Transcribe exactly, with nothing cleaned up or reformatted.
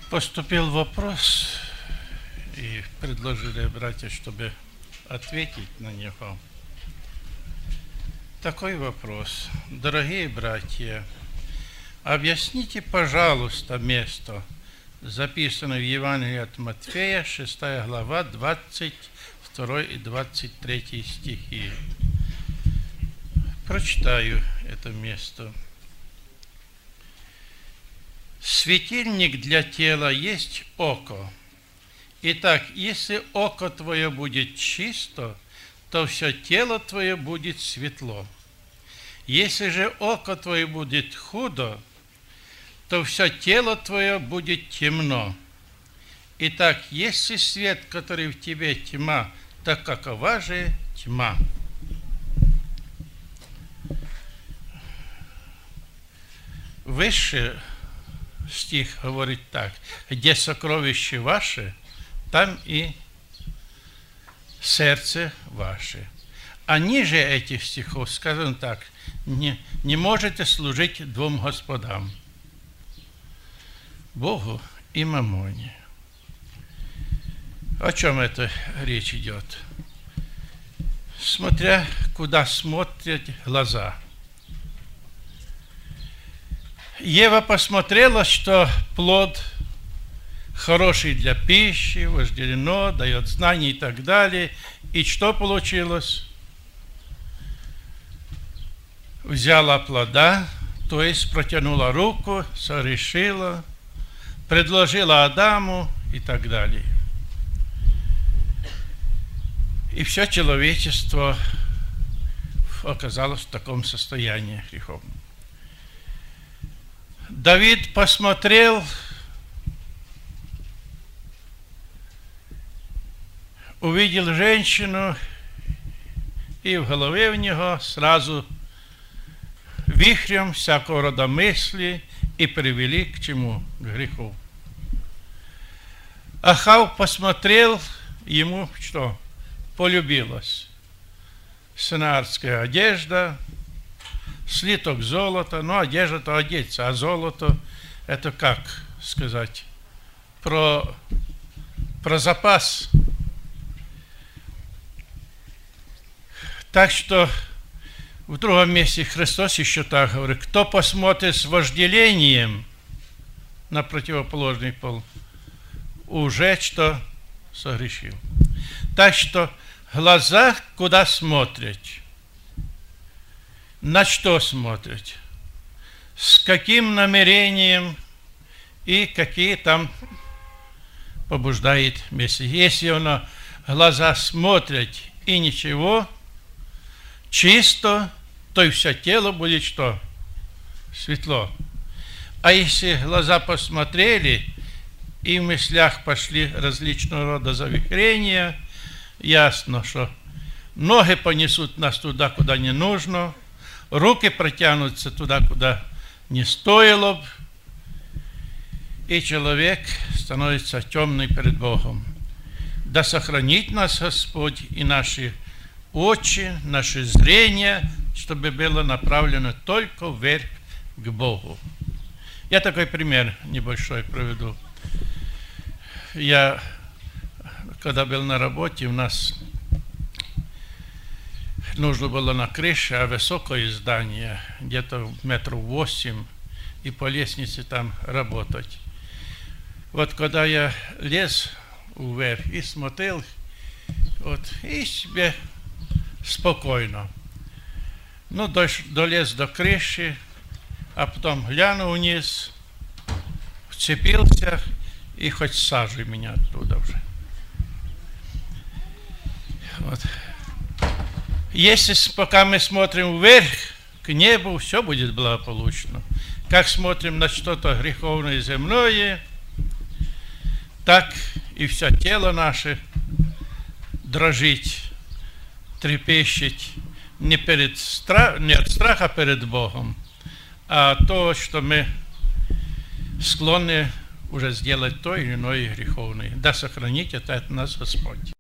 Поступил вопрос, и предложили братья, чтобы ответить на него. Такой вопрос. Дорогие братья, объясните, пожалуйста, место, записанное в Евангелии от Матфея, шестая глава, двадцать второй и двадцать третий стихи. Прочитаю это место. Светильник для тела есть око. Итак, если око твое будет чисто, то все тело твое будет светло. Если же око твое будет худо, то все тело твое будет темно. Итак, если свет, который в тебе тьма, так какова же тьма? Выше стих говорит так: где сокровище ваше, там и сердце ваше. А ниже этих стихов сказано так: не, не можете служить двум господам, Богу и мамоне. О чем это речь идет? Смотря куда смотрят глаза. Ева посмотрела, что плод хороший для пищи, вожделено, дает знания и так далее. И что получилось? Взяла плода, то есть протянула руку, согрешила, предложила Адаму и так далее. И все человечество оказалось в таком состоянии греховном. Давид посмотрел, увидел женщину, и в голове у него сразу вихрем всякого рода мысли и привели к чему? К греху. Ахав посмотрел, ему что? Полюбилось. Сынарская одежда, слиток золота, ну, одежда-то одеться, а золото, это как сказать, про, про запас. Так что в другом месте Христос еще так говорит: кто посмотрит с вожделением на противоположный пол, уже что согрешил. Так что глаза куда смотреть? На что смотреть? С каким намерением и какие там побуждает мысли. Если он глаза смотрят и ничего, чисто, то и все тело будет что? Светло. А если глаза посмотрели и в мыслях пошли различного рода завихрения, ясно, что ноги понесут нас туда, куда не нужно, руки протянутся туда, куда не стоило бы, и человек становится темный перед Богом. Да сохранит нас Господь и наши очи, наше зрение, чтобы было направлено только вверх к Богу. Я такой пример небольшой приведу. Я, когда был на работе, у нас нужно было на крыше, а высокое здание, где-то метров восемь, и по лестнице там работать. Вот когда я лез вверх и смотрел, вот, и себе спокойно. Ну, долез до крыши, а потом глянул вниз, вцепился, и хоть сажей меня оттуда уже. Вот. Если пока мы смотрим вверх, к небу, все будет благополучно. Как смотрим на что-то греховное земное, так и все тело наше дрожить, трепещет не, перед страх, не от страха перед Богом, а то, что мы склонны уже сделать то или иное греховное. Да сохранит это от нас Господь.